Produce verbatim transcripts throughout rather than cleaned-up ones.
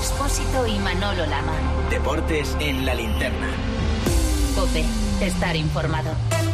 Expósito y Manolo Lama. Deportes en la linterna. COPE. Estar informado.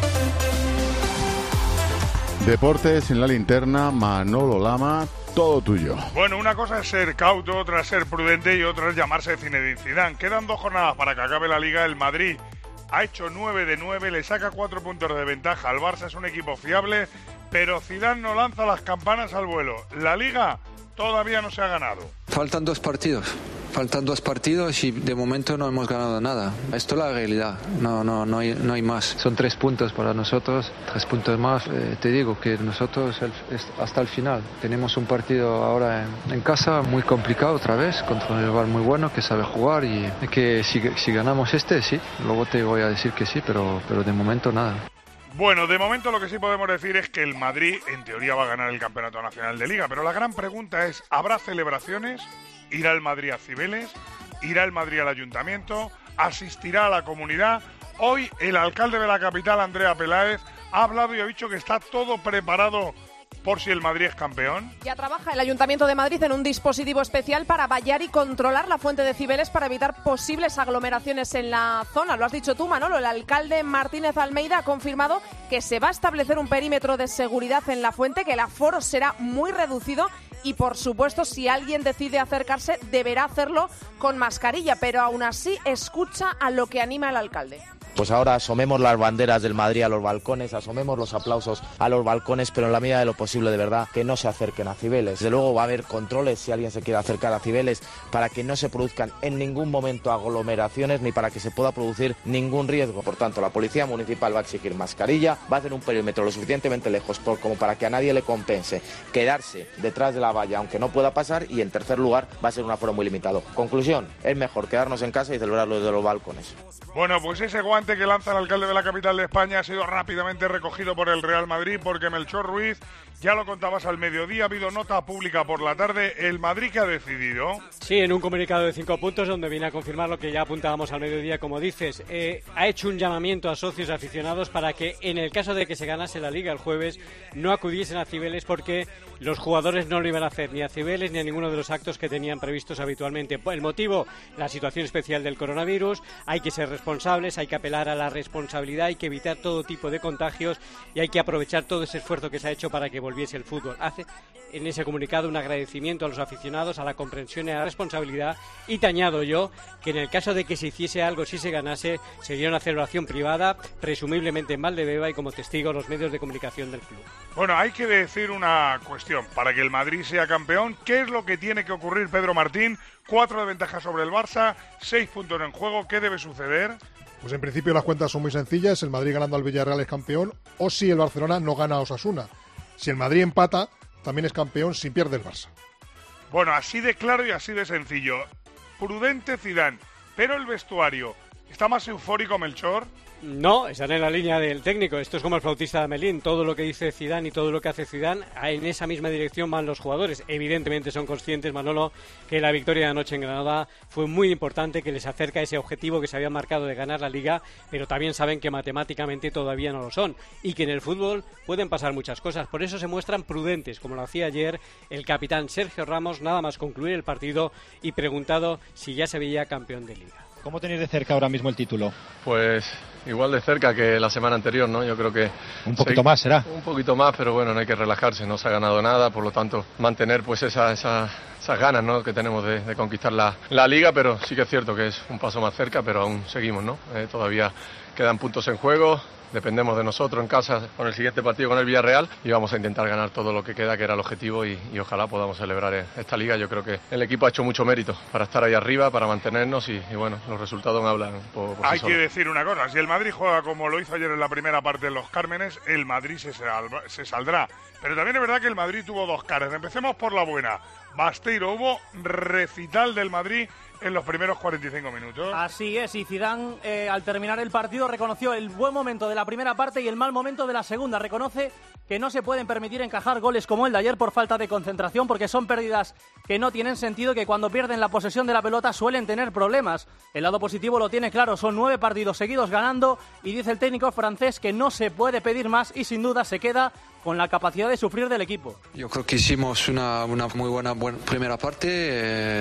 Deportes en la linterna, Manolo Lama, todo tuyo. Bueno, una cosa es ser cauto, otra es ser prudente y otra es llamarse Zinedine Zidane. Quedan dos jornadas para que acabe la Liga. El Madrid ha hecho nueve de nueve, le saca cuatro puntos de ventaja al Barça, es un equipo fiable, pero Zidane no lanza las campanas al vuelo. La Liga todavía no se ha ganado. Faltan dos partidos. Faltan dos partidos y de momento no hemos ganado nada. Esto es la realidad, no, no, no, hay, no hay más. Son tres puntos para nosotros, tres puntos más. Eh, te digo que nosotros el, hasta el final tenemos un partido ahora en, en casa muy complicado otra vez, contra un rival muy bueno que sabe jugar y que si, si ganamos este, sí, luego te voy a decir que sí, pero, pero de momento nada. Bueno, de momento lo que sí podemos decir es que el Madrid en teoría va a ganar el Campeonato Nacional de Liga, pero la gran pregunta es, ¿habrá celebraciones? ¿Irá el Madrid a Cibeles? ¿Irá el Madrid al Ayuntamiento? ¿Asistirá a la comunidad? Hoy el alcalde de la capital, Andrea Peláez, ha hablado y ha dicho que está todo preparado por si el Madrid es campeón. Ya trabaja el Ayuntamiento de Madrid en un dispositivo especial para vallar y controlar la fuente de Cibeles para evitar posibles aglomeraciones en la zona. Lo has dicho tú, Manolo, el alcalde Martínez Almeida ha confirmado que se va a establecer un perímetro de seguridad en la fuente, que el aforo será muy reducido y, por supuesto, si alguien decide acercarse, deberá hacerlo con mascarilla, pero aún así escucha a lo que anima el alcalde. Pues ahora asomemos las banderas del Madrid a los balcones, asomemos los aplausos a los balcones, pero en la medida de lo posible, de verdad, que no se acerquen a Cibeles. Desde luego va a haber controles si alguien se quiere acercar a Cibeles para que no se produzcan en ningún momento aglomeraciones ni para que se pueda producir ningún riesgo. Por tanto, la Policía Municipal va a exigir mascarilla, va a hacer un perímetro lo suficientemente lejos por, como para que a nadie le compense quedarse detrás de la valla aunque no pueda pasar, y en tercer lugar va a ser un aforo muy limitado. Conclusión, es mejor quedarnos en casa y celebrarlo desde los balcones. Bueno, pues ese guante que lanza el alcalde de la capital de España ha sido rápidamente recogido por el Real Madrid, porque Melchor Ruiz, ya lo contabas al mediodía, ha habido nota pública por la tarde. ¿El Madrid qué ha decidido? Sí, en un comunicado de cinco puntos donde viene a confirmar lo que ya apuntábamos al mediodía, como dices. Eh, ha hecho un llamamiento a socios aficionados para que en el caso de que se ganase la Liga el jueves no acudiesen a Cibeles, porque los jugadores no lo iban a hacer ni a Cibeles ni a ninguno de los actos que tenían previstos habitualmente. El motivo, la situación especial del coronavirus, hay que ser responsables, hay que apelar a la responsabilidad, hay que evitar todo tipo de contagios y hay que aprovechar todo ese esfuerzo que se ha hecho para que volviese el fútbol. Hace en ese comunicado un agradecimiento a los aficionados, a la comprensión y a la responsabilidad, y te añado yo que en el caso de que se hiciese algo, si se ganase, sería una celebración privada, presumiblemente en Valdebeba y como testigo los medios de comunicación del club. Bueno, hay que decir una cuestión. Para que el Madrid sea campeón, ¿qué es lo que tiene que ocurrir, Pedro Martín? Cuatro de ventaja sobre el Barça, seis puntos en juego. ¿Qué debe suceder? Pues en principio las cuentas son muy sencillas. El Madrid ganando al Villarreal es campeón, o si el Barcelona no gana a Osasuna. Si el Madrid empata, también es campeón si pierde el Barça. Bueno, así de claro y así de sencillo. Prudente Zidane, pero el vestuario, ¿está más eufórico Melchor? No, están en la línea del técnico. Esto es como el flautista de Amelín. Todo lo que dice Zidane y todo lo que hace Zidane, en esa misma dirección van los jugadores. Evidentemente son conscientes, Manolo, que la victoria de anoche en Granada fue muy importante, que les acerca a ese objetivo que se había marcado de ganar la Liga, pero también saben que matemáticamente todavía no lo son y que en el fútbol pueden pasar muchas cosas. Por eso se muestran prudentes, como lo hacía ayer el capitán Sergio Ramos, nada más concluir el partido y preguntado si ya se veía campeón de Liga. ¿Cómo tenéis de cerca ahora mismo el título? Pues igual de cerca que la semana anterior, ¿no? Yo creo que... Un poquito más, ¿será? Un poquito más, pero bueno, no hay que relajarse, no se ha ganado nada, por lo tanto, mantener pues esa, esa, esas ganas, ¿no?, que tenemos de, de conquistar la, la Liga, pero sí que es cierto que es un paso más cerca, pero aún seguimos, ¿no? Eh, todavía quedan puntos en juego. Dependemos de nosotros en casa con el siguiente partido con el Villarreal y vamos a intentar ganar todo lo que queda, que era el objetivo, y, y ojalá podamos celebrar esta Liga. Yo creo que el equipo ha hecho mucho mérito para estar ahí arriba, para mantenernos y, y bueno, los resultados hablan por, por Hay sí que solos. decir una cosa, si el Madrid juega como lo hizo ayer en la primera parte en Los Cármenes, el Madrid se, sal, se saldrá. Pero también es verdad que el Madrid tuvo dos caras. Empecemos por la buena. Basteiro, hubo recital del Madrid en los primeros cuarenta y cinco minutos. Así es, y Zidane eh, al terminar el partido reconoció el buen momento de la primera parte y el mal momento de la segunda. Reconoce que no se pueden permitir encajar goles como el de ayer por falta de concentración, porque son pérdidas que no tienen sentido, que cuando pierden la posesión de la pelota suelen tener problemas. El lado positivo lo tiene claro, son nueve partidos seguidos ganando y dice el técnico francés que no se puede pedir más y sin duda se queda con la capacidad de sufrir del equipo. Yo creo que hicimos una, una muy buena, buena primera parte, eh,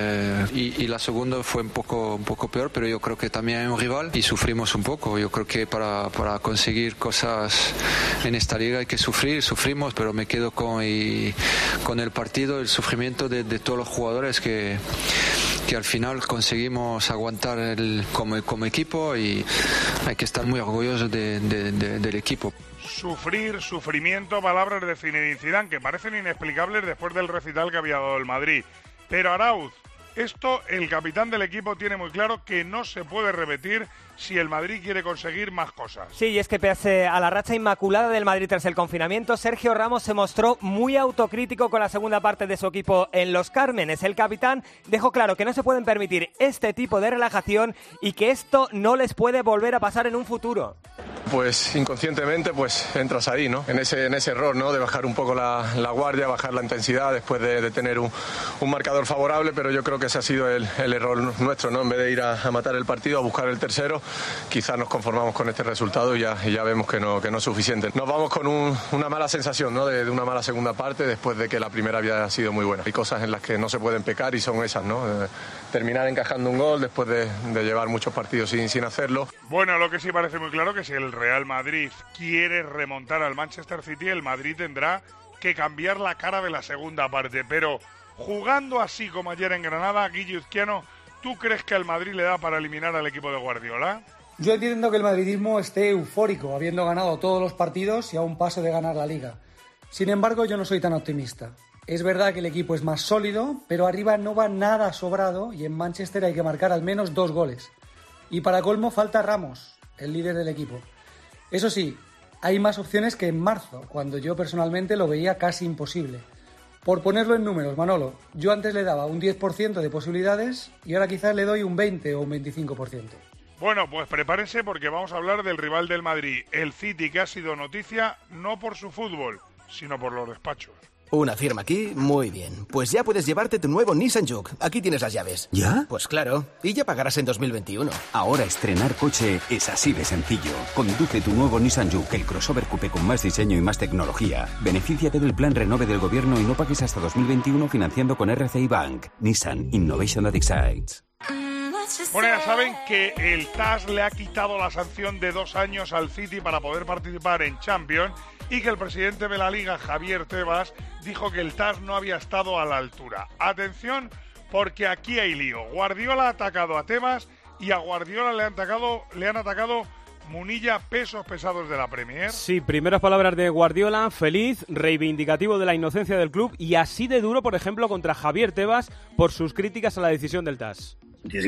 y, y la segunda fue un poco, un poco peor, pero yo creo que también hay un rival y sufrimos un poco. Yo creo que para, para conseguir cosas en esta liga hay que sufrir, sufrimos, pero me quedo con, y, con el partido, el sufrimiento de, de todos los jugadores que, que al final conseguimos aguantar el, como, como equipo, y hay que estar muy orgullosos de, de, de, del equipo. Sufrir, sufrimiento, palabras de Zinedine Zidane que parecen inexplicables después del recital que había dado el Madrid. Pero Arauz, esto el capitán del equipo tiene muy claro que no se puede repetir si el Madrid quiere conseguir más cosas. Sí, y es que pese a la racha inmaculada del Madrid tras el confinamiento, Sergio Ramos se mostró muy autocrítico con la segunda parte de su equipo en Los Cármenes. El capitán dejó claro que no se pueden permitir este tipo de relajación y que esto no les puede volver a pasar en un futuro. Pues inconscientemente pues entras ahí, ¿no? En ese, en ese error, ¿no? De bajar un poco la, la guardia, bajar la intensidad después de, de tener un, un marcador favorable, pero yo creo que ese ha sido el, el error nuestro, ¿no? En vez de ir a, a matar el partido, a buscar el tercero, quizás nos conformamos con este resultado y ya, y ya vemos que no, que no es suficiente. Nos vamos con un, una mala sensación, ¿no? De, de una mala segunda parte después de que la primera había sido muy buena. Hay cosas en las que no se pueden pecar y son esas, ¿no? Eh, terminar encajando un gol después de, de llevar muchos partidos sin, sin hacerlo. Bueno, lo que sí parece muy claro que si el Real Madrid quiere remontar al Manchester City, el Madrid tendrá que cambiar la cara de la segunda parte, pero jugando así como ayer en Granada, Guille Uzquiano, ¿tú crees que al Madrid le da para eliminar al equipo de Guardiola? Yo entiendo que el madridismo esté eufórico, habiendo ganado todos los partidos y a un paso de ganar la Liga. Sin embargo, yo no soy tan optimista. Es verdad que el equipo es más sólido, pero arriba no va nada sobrado y en Manchester hay que marcar al menos dos goles. Y para colmo falta Ramos, el líder del equipo. Eso sí, hay más opciones que en marzo, cuando yo personalmente lo veía casi imposible. Por ponerlo en números, Manolo, yo antes le daba un diez por ciento de posibilidades y ahora quizás le doy un veinte o un veinticinco por ciento. Bueno, pues prepárense porque vamos a hablar del rival del Madrid, el City, que ha sido noticia no por su fútbol, sino por los despachos. Una firma aquí, muy bien. Pues ya puedes llevarte tu nuevo Nissan Juke. Aquí tienes las llaves. ¿Ya? Pues claro, y ya pagarás en dos mil veintiuno. Ahora estrenar coche es así de sencillo. Conduce tu nuevo Nissan Juke, el crossover coupé con más diseño y más tecnología. Benefíciate del plan Renove del gobierno y no pagues hasta dos mil veintiuno financiando con R C I Bank. Nissan Innovation that excites. Bueno, ya saben que el T A S le ha quitado la sanción de dos años al City para poder participar en Champions y que el presidente de la Liga, Javier Tebas, dijo que el T A S no había estado a la altura. Atención, porque aquí hay lío. Guardiola ha atacado a Tebas y a Guardiola le han atacado, le han atacado Munilla, pesos pesados de la Premier. Sí, primeras palabras de Guardiola, feliz, reivindicativo de la inocencia del club y así de duro, por ejemplo, contra Javier Tebas por sus críticas a la decisión del T A S.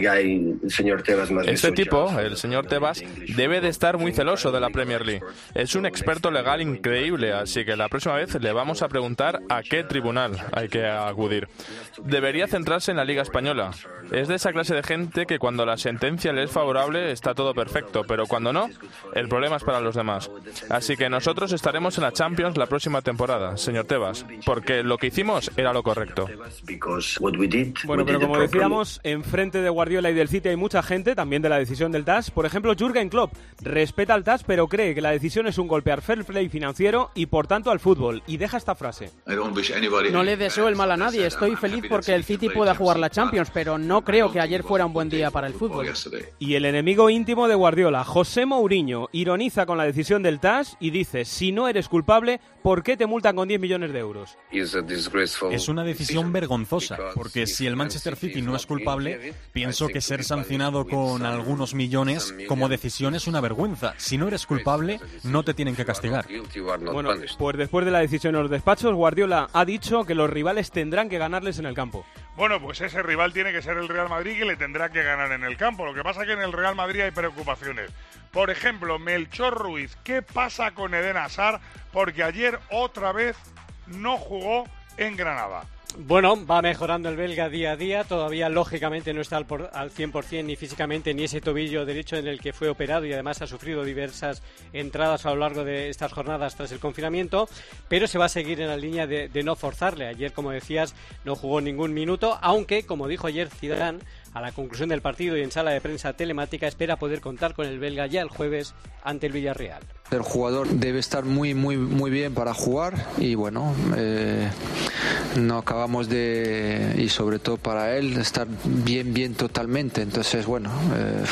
Este tipo, el señor Tebas, debe de estar muy celoso de la Premier League. Es un experto legal increíble, así que la próxima vez le vamos a preguntar a qué tribunal hay que acudir. Debería centrarse en la Liga Española. Es de esa clase de gente que cuando la sentencia le es favorable está todo perfecto, pero cuando no, el problema es para los demás. Así que nosotros estaremos en la Champions la próxima temporada, señor Tebas, porque lo que hicimos era lo correcto. Bueno, pero como decíamos, enfrente de Guardiola y del City hay mucha gente, también de la decisión del T A S. Por ejemplo, Jürgen Klopp respeta al T A S, pero cree que la decisión es un golpe al fair play financiero y, por tanto, al fútbol. Y deja esta frase. No le deseo el mal a nadie. Estoy feliz porque el City pueda jugar la Champions, pero no creo que ayer fuera un buen día para el fútbol. Y el enemigo íntimo de Guardiola, José Mourinho, ironiza con la decisión del T A S y dice, si no eres culpable, ¿por qué te multan con diez millones de euros? Es una decisión vergonzosa, porque si el Manchester City no es culpable, pienso que ser sancionado con algunos millones como decisión es una vergüenza. Si no eres culpable, no te tienen que castigar. Bueno, pues después de la decisión en los despachos, Guardiola ha dicho que los rivales tendrán que ganarles en el campo. Bueno, pues ese rival tiene que ser el Real Madrid, que le tendrá que ganar en el campo. Lo que pasa es que en el Real Madrid hay preocupaciones. Por ejemplo, Melchor Ruiz, ¿qué pasa con Eden Hazard? Porque ayer otra vez no jugó en Granada. Bueno, va mejorando el belga día a día, todavía lógicamente no está al, por, al cien por ciento ni físicamente ni ese tobillo derecho en el que fue operado y además ha sufrido diversas entradas a lo largo de estas jornadas tras el confinamiento, pero se va a seguir en la línea de, de no forzarle. Ayer, como decías, no jugó ningún minuto, aunque, como dijo ayer Zidane, a la conclusión del partido y en sala de prensa telemática, espera poder contar con el belga ya el jueves ante el Villarreal. El jugador debe estar muy, muy, muy bien para jugar y bueno, eh, no acabamos de, y sobre todo para él, estar bien, bien totalmente. Entonces, bueno, eh,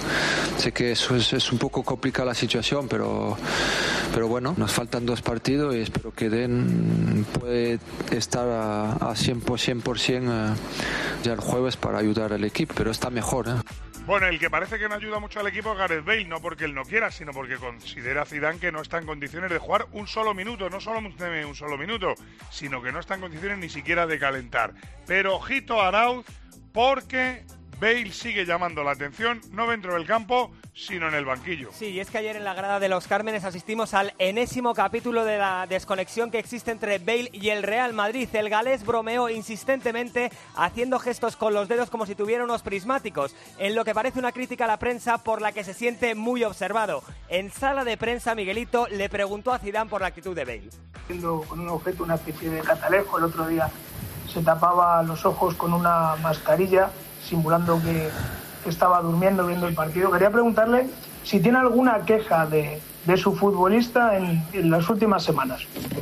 sé que eso es, es un poco complicada la situación, pero, pero bueno, nos faltan dos partidos y espero que Den puede estar a, a cien por ciento eh, ya el jueves para ayudar al equipo, pero está mejor, ¿eh? Bueno, el que parece que no ayuda mucho al equipo es Gareth Bale, no porque él no quiera, sino porque considera Zidane que no está en condiciones de jugar un solo minuto, no solo un solo minuto, sino que no está en condiciones ni siquiera de calentar. Pero ojito a Arauz, porque Bale sigue llamando la atención, no dentro del campo, sino en el banquillo. Sí, y es que ayer en la grada de los Cármenes asistimos al enésimo capítulo de la desconexión que existe entre Bale y el Real Madrid. El galés bromeó insistentemente haciendo gestos con los dedos como si tuviera unos prismáticos, en lo que parece una crítica a la prensa por la que se siente muy observado. En sala de prensa, Miguelito le preguntó a Zidane por la actitud de Bale. Con un objeto, una especie de catalejo, el otro día se tapaba los ojos con una mascarilla, simulando que, que estaba durmiendo viendo el partido. Quería preguntarle si tiene alguna queja de, de su futbolista en, en las últimas semanas.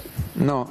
No,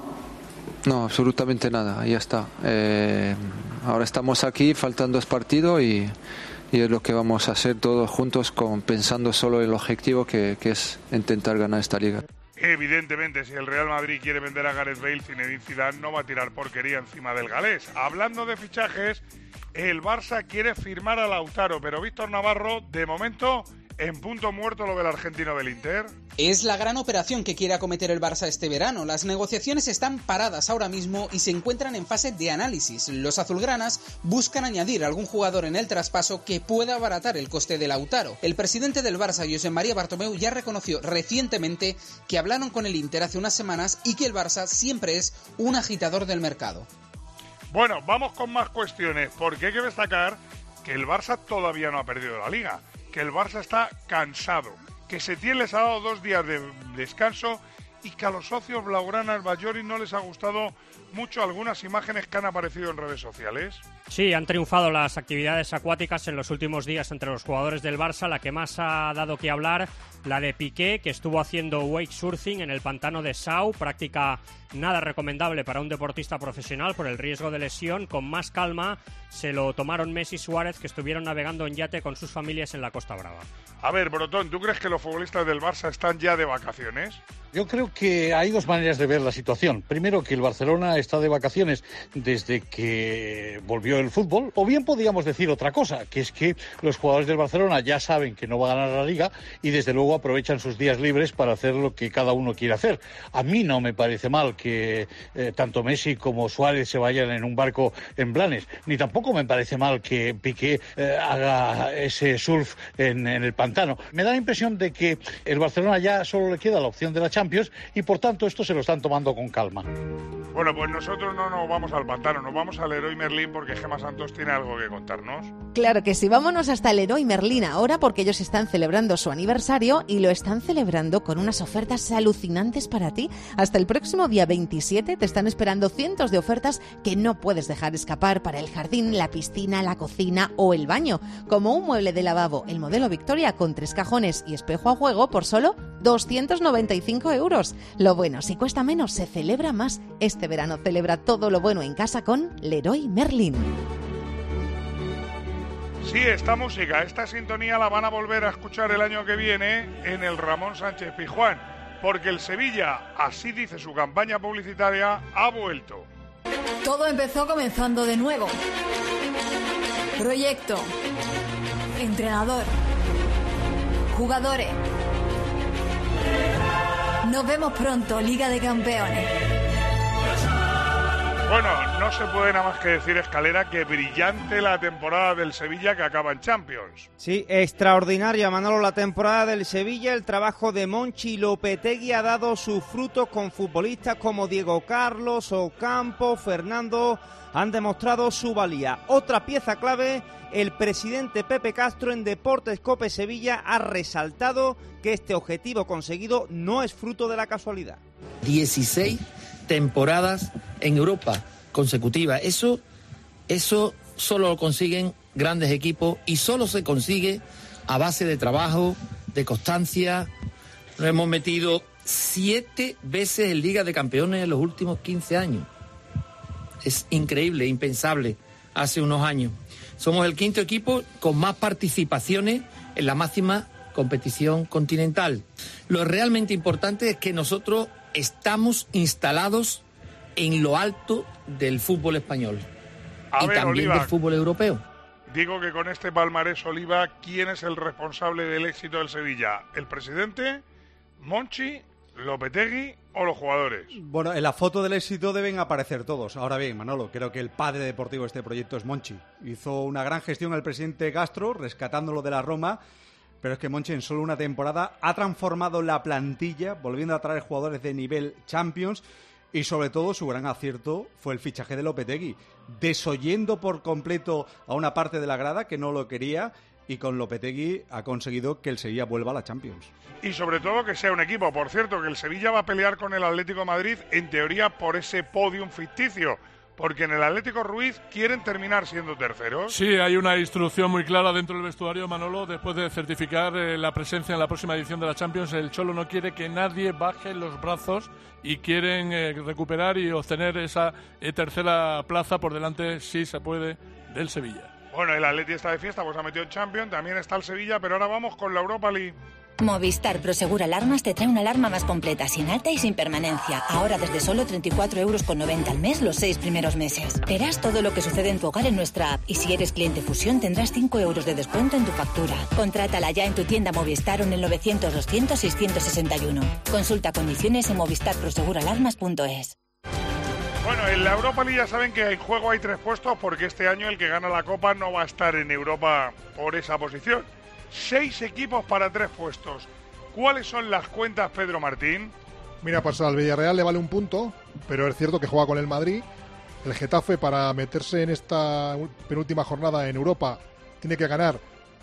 no, absolutamente nada, ya está. Eh, ahora estamos aquí, faltan dos partidos y, y es lo que vamos a hacer todos juntos, con, pensando solo en el objetivo que, que es intentar ganar esta liga. Evidentemente, si el Real Madrid quiere vender a Gareth Bale, Zinedine Zidane no va a tirar porquería encima del galés. Hablando de fichajes, el Barça quiere firmar a Lautaro, pero Víctor Navarro, de momento, en punto muerto lo del argentino del Inter. Es la gran operación que quiere acometer el Barça este verano. Las negociaciones están paradas ahora mismo y se encuentran en fase de análisis. Los azulgranas buscan añadir algún jugador en el traspaso que pueda abaratar el coste de Lautaro. El presidente del Barça, Josep María Bartomeu, ya reconoció recientemente que hablaron con el Inter hace unas semanas y que el Barça siempre es un agitador del mercado. Bueno, vamos con más cuestiones, porque hay que destacar que el Barça todavía no ha perdido la Liga, que el Barça está cansado, que Setién les ha dado dos días de descanso y que a los socios blaugranas Bajori no les ha gustado mucho algunas imágenes que han aparecido en redes sociales. Sí, han triunfado las actividades acuáticas en los últimos días entre los jugadores del Barça. La que más ha dado que hablar, la de Piqué, que estuvo haciendo wake surfing en el pantano de Sau, práctica nada recomendable para un deportista profesional por el riesgo de lesión. Con más calma se lo tomaron Messi y Suárez, que estuvieron navegando en yate con sus familias en la Costa Brava. A ver, Brotón, ¿tú crees que los futbolistas del Barça están ya de vacaciones? Yo creo que hay dos maneras de ver la situación. Primero, que el Barcelona está de vacaciones desde que volvió el fútbol, o bien podríamos decir otra cosa, que es que los jugadores del Barcelona ya saben que no va a ganar la Liga y desde luego aprovechan sus días libres para hacer lo que cada uno quiere hacer. A mí no me parece mal que eh, tanto Messi como Suárez se vayan en un barco en Blanes, ni tampoco me parece mal que Piqué eh, haga ese surf en, en el pantano. Me da la impresión de que el Barcelona ya solo le queda la opción de la Champions y por tanto esto se lo están tomando con calma. Bueno, pues nosotros no nos vamos al pantano, nos vamos al Leroy Merlin porque Gemma Santos tiene algo que contarnos. Claro que sí, vámonos hasta el Leroy Merlin ahora porque ellos están celebrando su aniversario y lo están celebrando con unas ofertas alucinantes para ti. Hasta el próximo día veintisiete te están esperando cientos de ofertas que no puedes dejar escapar para el jardín, la piscina, la cocina o el baño, como un mueble de lavabo, el modelo Victoria con tres cajones y espejo a juego por solo doscientos noventa y cinco euros. Lo bueno, si cuesta menos, se celebra más. Este verano celebra todo lo bueno en casa con Leroy Merlin. Sí, esta música, esta sintonía la van a volver a escuchar el año que viene en el Ramón Sánchez Pizjuán, porque el Sevilla, así dice su campaña publicitaria, ha vuelto. Todo empezó comenzando de nuevo. Proyecto, entrenador, jugadores. Nos vemos pronto, Liga de Campeones. Bueno, no se puede nada más que decir, Escalera, que brillante la temporada del Sevilla que acaba en Champions. Sí, extraordinaria, Manolo, la temporada del Sevilla. El trabajo de Monchi Lopetegui ha dado sus frutos con futbolistas como Diego Carlos, Ocampo, Fernando. Han demostrado su valía. Otra pieza clave, el presidente Pepe Castro en Deportes Cope Sevilla ha resaltado que este objetivo conseguido no es fruto de la casualidad. dieciséis temporadas en Europa consecutivas. Eso, eso solo lo consiguen grandes equipos y solo se consigue a base de trabajo, de constancia. Nos hemos metido siete veces en Liga de Campeones en los últimos quince años. es increíble, impensable hace unos años. Somos el quinto equipo con más participaciones en la máxima competición continental. Lo realmente importante es que nosotros estamos instalados en lo alto del fútbol español A y ver, también Oliva, del fútbol europeo. Digo que con este palmarés, Oliva, ¿quién es el responsable del éxito del Sevilla? ¿El presidente, Monchi, Lopetegui o los jugadores? Bueno, en la foto del éxito deben aparecer todos. Ahora bien, Manolo, creo que el padre deportivo de este proyecto es Monchi. Hizo una gran gestión el presidente Castro, rescatándolo de la Roma, pero es que Monchi en solo una temporada ha transformado la plantilla, volviendo a traer jugadores de nivel Champions, y sobre todo su gran acierto fue el fichaje de Lopetegui, desoyendo por completo a una parte de la grada que no lo quería, y con Lopetegui ha conseguido que el Sevilla vuelva a la Champions. Y sobre todo que sea un equipo. Por cierto, que el Sevilla va a pelear con el Atlético de Madrid, en teoría por ese podium ficticio, porque en el Atlético Ruiz quieren terminar siendo terceros. Sí, hay una instrucción muy clara dentro del vestuario, Manolo, después de certificar eh, la presencia en la próxima edición de la Champions. El Cholo no quiere que nadie baje los brazos y quieren eh, recuperar y obtener esa eh, tercera plaza por delante, si se puede, del Sevilla. Bueno, el Atleti está de fiesta, pues ha metido en Champions, también está el Sevilla, pero ahora vamos con la Europa League. Movistar Prosegur Alarmas te trae una alarma más completa, sin alta y sin permanencia. Ahora desde solo treinta y cuatro euros con noventa al mes los seis primeros meses. Verás todo lo que sucede en tu hogar en nuestra app y si eres cliente Fusión tendrás cinco euros de descuento en tu factura. Contrátala ya en tu tienda Movistar o en el novecientos doscientos seiscientos sesenta y uno. Consulta condiciones en movistar prosegur alarmas punto es. Bueno, en la Europa League ya saben que en juego hay tres puestos porque este año el que gana la Copa no va a estar en Europa por esa posición. Seis equipos para tres puestos. ¿Cuáles son las cuentas, Pedro Martín? Mira, pues al Villarreal le vale un punto, pero es cierto que juega con el Madrid. El Getafe, para meterse en esta penúltima jornada en Europa, tiene que ganar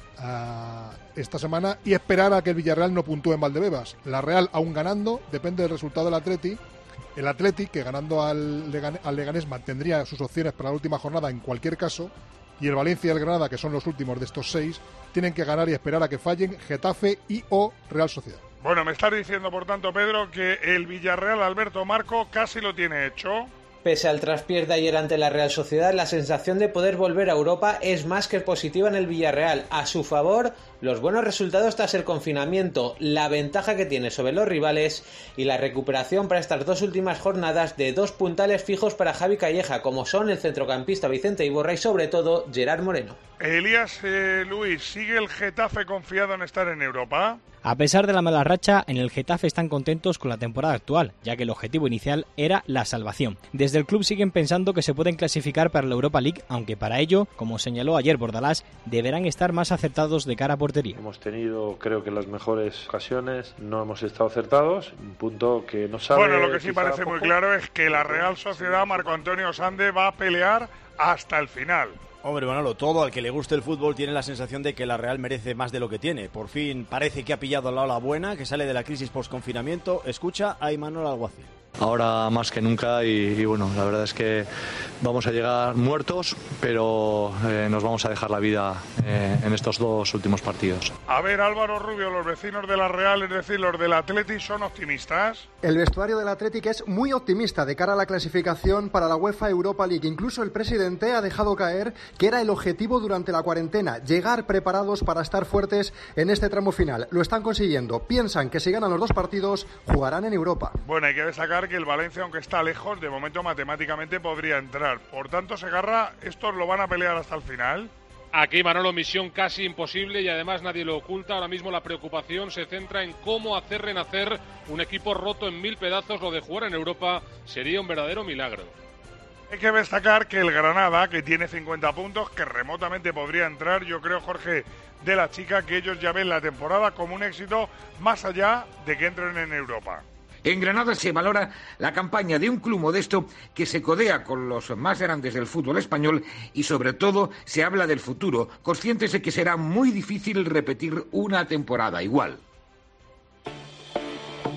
uh, esta semana y esperar a que el Villarreal no puntúe en Valdebebas. La Real, aún ganando, depende del resultado del Atleti. El Atleti, que ganando al, Legan- al Leganés mantendría sus opciones para la última jornada en cualquier caso, y el Valencia y el Granada, que son los últimos de estos seis, tienen que ganar y esperar a que fallen Getafe y o Real Sociedad. Bueno, me estás diciendo, por tanto, Pedro, que el Villarreal, Alberto Marco, casi lo tiene hecho. Pese al traspiés de ayer ante la Real Sociedad, la sensación de poder volver a Europa es más que positiva en el Villarreal. A su favor, los buenos resultados tras el confinamiento, la ventaja que tiene sobre los rivales y la recuperación para estas dos últimas jornadas de dos puntales fijos para Javi Calleja, como son el centrocampista Vicente Iborra y sobre todo Gerard Moreno. Elías eh, Luis, ¿sigue el Getafe confiado en estar en Europa? A pesar de la mala racha, en el Getafe están contentos con la temporada actual, ya que el objetivo inicial era la salvación. Desde el club siguen pensando que se pueden clasificar para la Europa League, aunque para ello, como señaló ayer Bordalás, deberán estar más acertados de cara a portería. Hemos tenido, creo que las mejores ocasiones, no hemos estado acertados, un punto que no sabe... Bueno, lo que sí parece muy claro es que la Real Sociedad, Marco Antonio Sande, va a pelear hasta el final. Hombre, Manolo, todo al que le guste el fútbol tiene la sensación de que la Real merece más de lo que tiene. Por fin parece que ha pillado la ola buena, que sale de la crisis post-confinamiento. Escucha a Imanol Alguacil. Ahora más que nunca y, y bueno, la verdad es que vamos a llegar muertos, pero eh, nos vamos a dejar la vida eh, en estos dos últimos partidos. A ver, Álvaro Rubio, los vecinos de la Real, es decir, los del Atleti, ¿son optimistas? El vestuario del Athletic es muy optimista de cara a la clasificación para la UEFA Europa League. Incluso el presidente ha dejado caer que era el objetivo durante la cuarentena, llegar preparados para estar fuertes en este tramo final. Lo están consiguiendo. Piensan que si ganan los dos partidos, jugarán en Europa. Bueno, hay que destacar que el Valencia, aunque está lejos, de momento matemáticamente podría entrar. Por tanto, Segarra, ¿estos lo van a pelear hasta el final? Aquí, Manolo, misión casi imposible y además nadie lo oculta. Ahora mismo la preocupación se centra en cómo hacer renacer un equipo roto en mil pedazos. Lo de jugar en Europa sería un verdadero milagro. Hay que destacar que el Granada, que tiene cincuenta puntos, que remotamente podría entrar, yo creo, Jorge, de la chica, que ellos ya ven la temporada como un éxito más allá de que entren en Europa. En Granada se valora la campaña de un club modesto que se codea con los más grandes del fútbol español y sobre todo se habla del futuro, conscientes de que será muy difícil repetir una temporada igual.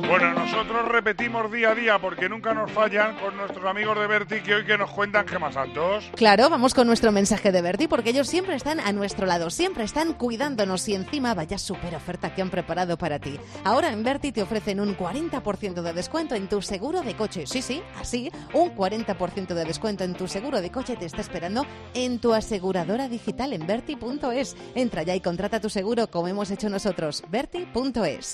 Bueno, nosotros repetimos día a día porque nunca nos fallan con nuestros amigos de Berti, que hoy que nos cuentan Gemma Santos. Claro, vamos con nuestro mensaje de Berti porque ellos siempre están a nuestro lado, siempre están cuidándonos y encima vaya súper oferta que han preparado para ti. Ahora en Berti te ofrecen un cuarenta por ciento de descuento en tu seguro de coche. Sí, sí, así, un cuarenta por ciento de descuento en tu seguro de coche te está esperando en tu aseguradora digital en berti punto es. Entra ya y contrata tu seguro como hemos hecho nosotros. berti punto es.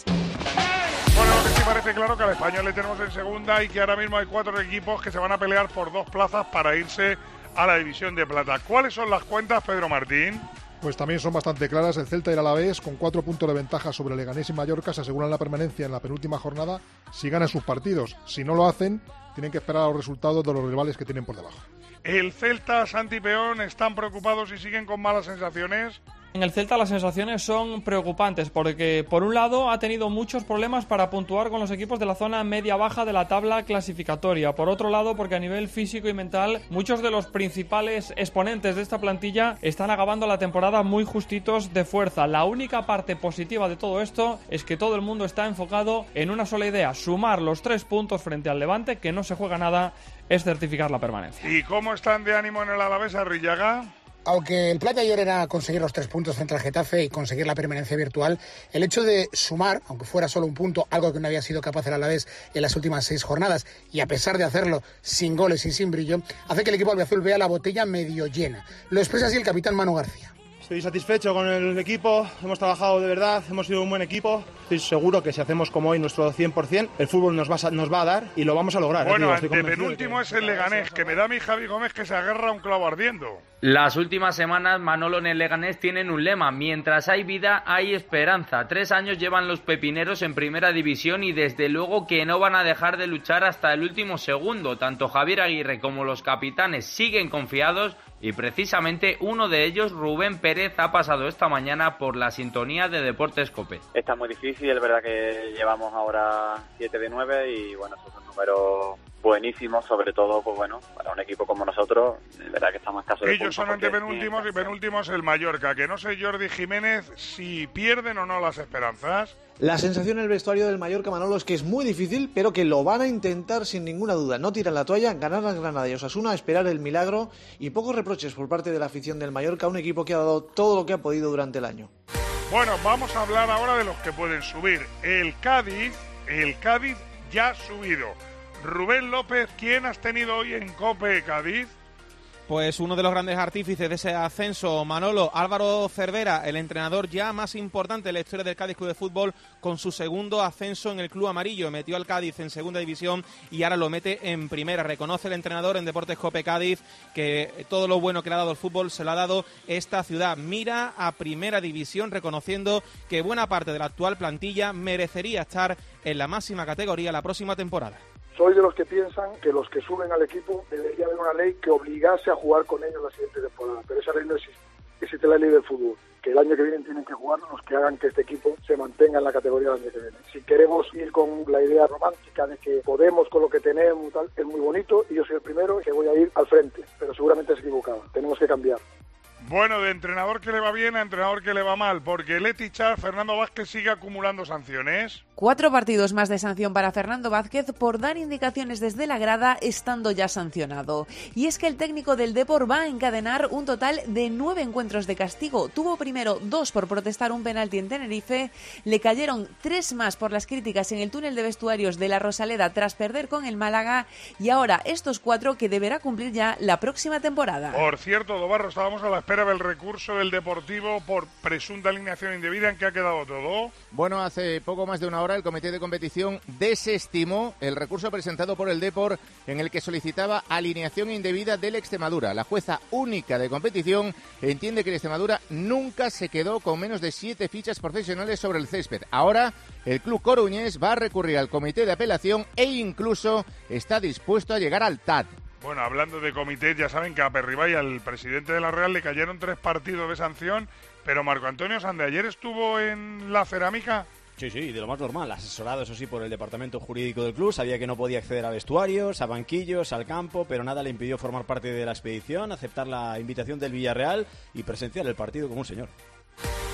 Bueno, lo que sí parece claro que al Español le tenemos en segunda y que ahora mismo hay cuatro equipos que se van a pelear por dos plazas para irse a la división de plata. ¿Cuáles son las cuentas, Pedro Martín? Pues también son bastante claras. El Celta y el Alavés, con cuatro puntos de ventaja sobre Leganés y Mallorca, se aseguran la permanencia en la penúltima jornada si ganan sus partidos. Si no lo hacen, tienen que esperar a los resultados de los rivales que tienen por debajo. ¿El Celta, Santi Peón, están preocupados y siguen con malas sensaciones? En el Celta las sensaciones son preocupantes porque, por un lado, ha tenido muchos problemas para puntuar con los equipos de la zona media-baja de la tabla clasificatoria. Por otro lado, porque a nivel físico y mental, muchos de los principales exponentes de esta plantilla están acabando la temporada muy justitos de fuerza. La única parte positiva de todo esto es que todo el mundo está enfocado en una sola idea: sumar los tres puntos frente al Levante, que no se juega nada, es certificar la permanencia. ¿Y cómo están de ánimo en el Alavés, Arrillaga? Aunque el plan de ayer era conseguir los tres puntos frente al Getafe y conseguir la permanencia virtual, el hecho de sumar, aunque fuera solo un punto, algo que no había sido capaz el Alavés en las últimas seis jornadas, y a pesar de hacerlo sin goles y sin brillo, hace que el equipo albiazul vea la botella medio llena. Lo expresa así el capitán Manu García. Estoy satisfecho con el equipo, hemos trabajado de verdad, hemos sido un buen equipo. Estoy seguro que si hacemos como hoy nuestro cien por ciento, el fútbol nos va a, nos va a dar y lo vamos a lograr. Bueno, el penúltimo es el Leganés, que me da mi Javi Gómez que se agarra un clavo ardiendo. Las últimas semanas, Manolo, en el Leganés tienen un lema: mientras hay vida, hay esperanza. Tres años llevan los pepineros en primera división y desde luego que no van a dejar de luchar hasta el último segundo. Tanto Javier Aguirre como los capitanes siguen confiados y precisamente uno de ellos, Rubén Pérez, ha pasado esta mañana por la sintonía de Deportes COPE. Está muy difícil, es verdad que llevamos ahora siete de nueve y bueno, eso es un número buenísimo, sobre todo pues bueno, para un equipo como nosotros, es verdad que estamos escasos de puntos. Ellos son antepenúltimos y penúltimos el Mallorca, que no sé, Jordi Jiménez, si pierden o no las esperanzas. La sensación en el vestuario del Mallorca, Manolo, es que es muy difícil, pero que lo van a intentar sin ninguna duda. No tiran la toalla, ganar al Granada y Osasuna, esperar el milagro y pocos reproches por parte de la afición del Mallorca, un equipo que ha dado todo lo que ha podido durante el año. Bueno, vamos a hablar ahora de los que pueden subir. El Cádiz, el Cádiz ya ha subido. Rubén López, ¿quién has tenido hoy en COPE Cádiz? Pues uno de los grandes artífices de ese ascenso, Manolo, Álvaro Cervera, el entrenador ya más importante de la historia del Cádiz Club de Fútbol, con su segundo ascenso en el club amarillo. Metió al Cádiz en segunda división y ahora lo mete en primera. Reconoce el entrenador en Deportes COPE Cádiz que todo lo bueno que le ha dado el fútbol se lo ha dado esta ciudad. Mira a primera división, reconociendo que buena parte de la actual plantilla merecería estar en la máxima categoría la próxima temporada. Soy de los que piensan que los que suben al equipo debería haber una ley que obligase a jugar con ellos la siguiente temporada, pero esa ley no existe. Existe la ley del fútbol, que el año que viene tienen que jugar los que hagan que este equipo se mantenga en la categoría del año que viene. Si queremos ir con la idea romántica de que podemos con lo que tenemos, tal, es muy bonito y yo soy el primero que voy a ir al frente, pero seguramente es equivocado. Tenemos que cambiar. Bueno, de entrenador que le va bien a entrenador que le va mal, porque Leti Char, Fernando Vázquez sigue acumulando sanciones. Cuatro partidos más de sanción para Fernando Vázquez por dar indicaciones desde la grada estando ya sancionado. Y es que el técnico del Depor va a encadenar un total de nueve encuentros de castigo. Tuvo primero dos por protestar un penalti en Tenerife, le cayeron tres más por las críticas en el túnel de vestuarios de la Rosaleda tras perder con el Málaga y ahora estos cuatro que deberá cumplir ya la próxima temporada. Por cierto, Dobarro, estábamos a la espera del recurso del Deportivo por presunta alineación indebida. ¿En qué ha quedado todo? Bueno, hace poco más de una hora el Comité de Competición desestimó el recurso presentado por el Depor en el que solicitaba alineación indebida del Extremadura. La jueza única de competición entiende que el Extremadura nunca se quedó con menos de siete fichas profesionales sobre el césped. Ahora el club coruñés va a recurrir al Comité de Apelación e incluso está dispuesto a llegar al T A D. Bueno, hablando de comités, ya saben que a Aperribay, al presidente de la Real, le cayeron tres partidos de sanción, pero Marco Antonio Sande ayer estuvo en la cerámica. Sí, sí, de lo más normal, asesorado eso sí por el departamento jurídico del club, sabía que no podía acceder a vestuarios, a banquillos, al campo, pero nada le impidió formar parte de la expedición, aceptar la invitación del Villarreal y presenciar el partido como un señor.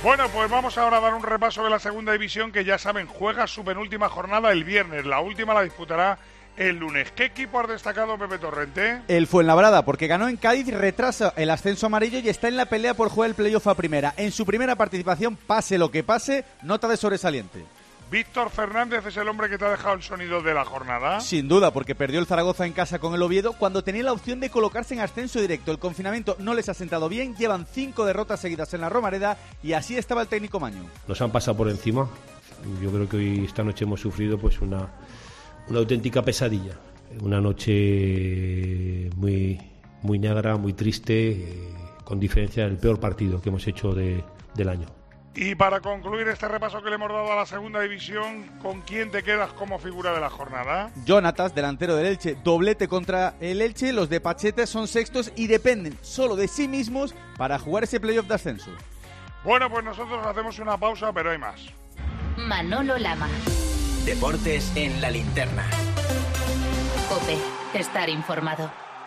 Bueno, pues vamos ahora a dar un repaso de la segunda división, que ya saben, juega su penúltima jornada el viernes. La última la disputará el lunes. ¿Qué equipo has destacado, Pepe Torrente? El Fuenlabrada, porque ganó en Cádiz, retrasa el ascenso amarillo y está en la pelea por jugar el playoff a primera. En su primera participación, pase lo que pase, nota de sobresaliente. Víctor Fernández es el hombre que te ha dejado el sonido de la jornada. Sin duda, porque perdió el Zaragoza en casa con el Oviedo cuando tenía la opción de colocarse en ascenso directo. El confinamiento no les ha sentado bien, llevan cinco derrotas seguidas en la Romareda y así estaba el técnico Maño. Nos han pasado por encima. Yo creo que hoy, esta noche, hemos sufrido pues una, una auténtica pesadilla. Una noche muy, muy negra, muy triste, eh, con diferencia el peor partido que hemos hecho de, del año. Y para concluir este repaso que le hemos dado a la segunda división, ¿con quién te quedas como figura de la jornada? Jonatas, delantero del Elche, doblete contra el Elche. Los de Pacheta son sextos y dependen solo de sí mismos para jugar ese playoff de ascenso. Bueno, pues nosotros hacemos una pausa, pero hay más. Manolo Lama. Deportes en la linterna. COPE. Estar informado.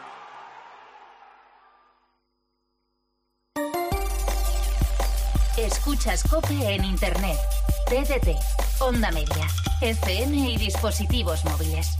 Escuchas COPE en Internet, T D T, Onda Media, F M y dispositivos móviles.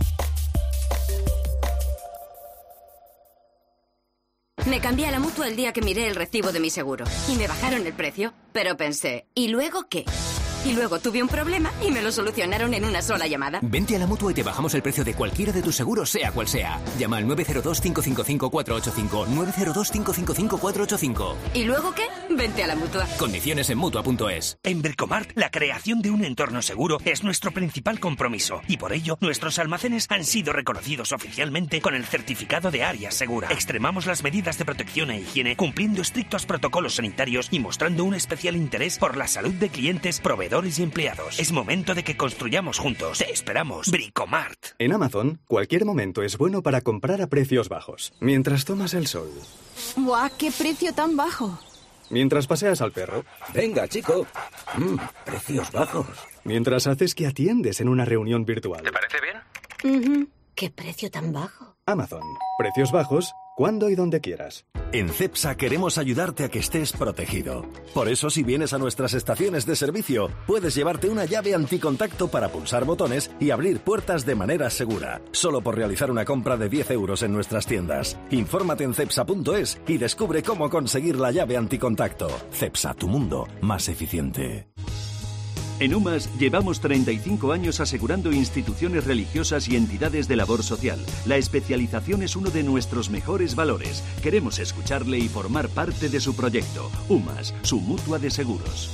Me cambié a la Mutua el día que miré el recibo de mi seguro y me bajaron el precio, pero pensé, ¿y luego qué? Y luego tuve un problema y me lo solucionaron en una sola llamada. Vente a la Mutua y te bajamos el precio de cualquiera de tus seguros, sea cual sea. Llama al nueve cero dos, cinco cinco cinco, cuatro ocho cinco, nueve cero dos, cinco cinco cinco, cuatro ocho cinco. ¿Y luego qué? Vente a la Mutua. Condiciones en Mutua punto es. En Bricomart, la creación de un entorno seguro es nuestro principal compromiso y por ello nuestros almacenes han sido reconocidos oficialmente con el certificado de área segura. Extremamos las medidas de protección e higiene cumpliendo estrictos protocolos sanitarios y mostrando un especial interés por la salud de clientes, proveedores y empleados. Es momento de que construyamos juntos. Te esperamos. Bricomart. En Amazon, cualquier momento es bueno para comprar a precios bajos. Mientras tomas el sol. ¡Guau! ¡Qué precio tan bajo! Mientras paseas al perro. Venga, chico. Mm, precios bajos. Mientras haces que atiendes en una reunión virtual. ¿Te parece bien? Uh-huh. ¡Qué precio tan bajo! Amazon. Precios bajos, cuando y donde quieras. En Cepsa queremos ayudarte a que estés protegido. Por eso, si vienes a nuestras estaciones de servicio, puedes llevarte una llave anticontacto para pulsar botones y abrir puertas de manera segura. Solo por realizar una compra de diez euros en nuestras tiendas. Infórmate en cepsa punto es y descubre cómo conseguir la llave anticontacto. Cepsa, tu mundo más eficiente. En UMAS llevamos treinta y cinco años asegurando instituciones religiosas y entidades de labor social. La especialización es uno de nuestros mejores valores. Queremos escucharle y formar parte de su proyecto. UMAS, su mutua de seguros.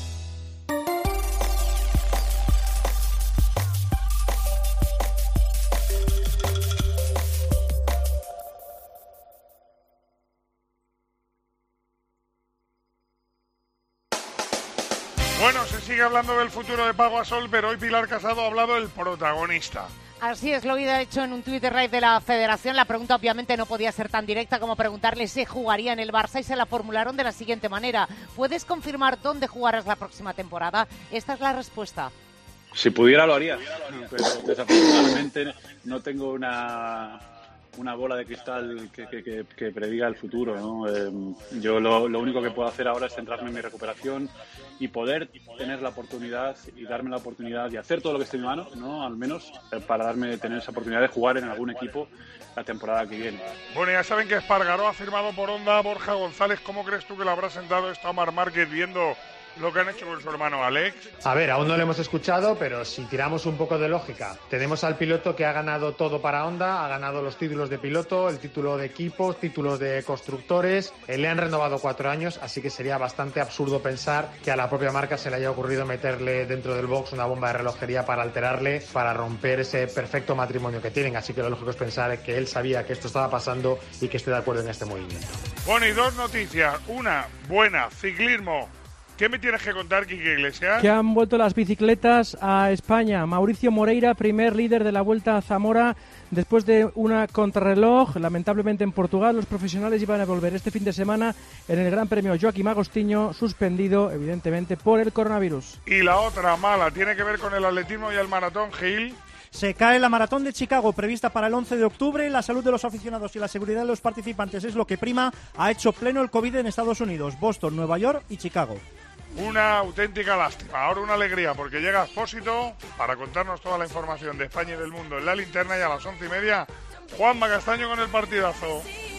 Bueno, se sigue hablando del futuro de Pau Gasol, pero hoy Pilar Casado ha hablado del protagonista. Así es, lo ha hecho en un tuit de raíz de la Federación. La pregunta obviamente no podía ser tan directa como preguntarle si jugaría en el Barça y se la formularon de la siguiente manera. ¿Puedes confirmar dónde jugarás la próxima temporada? Esta es la respuesta. Si pudiera lo haría, pero desafortunadamente no tengo una... una bola de cristal que, que, que, que prediga el futuro, ¿no? Eh, yo lo, lo único que puedo hacer ahora es centrarme en mi recuperación y poder tener la oportunidad y darme la oportunidad de hacer todo lo que esté en mi mano, ¿no? Al menos eh, para darme tener esa oportunidad de jugar en algún equipo la temporada que viene. Bueno, ya saben que Espargaró ha firmado por Onda a Borja González. ¿Cómo crees tú que le habrá sentado esto a Marc Márquez viendo lo que han hecho con su hermano Alex? A ver, aún no lo hemos escuchado, pero si tiramos un poco de lógica, tenemos al piloto que ha ganado todo para Honda, ha ganado los títulos de piloto, el título de equipos, títulos de constructores, eh, le han renovado cuatro años, así que sería bastante absurdo pensar que a la propia marca se le haya ocurrido meterle dentro del box una bomba de relojería para alterarle, para romper ese perfecto matrimonio que tienen, así que lo lógico es pensar que él sabía que esto estaba pasando y que esté de acuerdo en este movimiento. Bueno, y dos noticias, una buena, ciclismo. ¿Qué me tienes que contar, Quique Iglesias? Que han vuelto las bicicletas a España. Mauricio Moreira, primer líder de la Vuelta a Zamora, después de una contrarreloj. Lamentablemente en Portugal los profesionales iban a volver este fin de semana en el Gran Premio Joaquim Agostinho, suspendido evidentemente por el coronavirus. Y la otra mala tiene que ver con el atletismo y el maratón, Gil. Se cae la maratón de Chicago, prevista para el once de octubre. La salud de los aficionados y la seguridad de los participantes es lo que prima. Ha hecho pleno el COVID en Estados Unidos, Boston, Nueva York y Chicago. Una auténtica lástima. Ahora una alegría porque llega Expósito para contarnos toda la información de España y del mundo en la linterna, y a las once y media Juanma Castaño con el partidazo.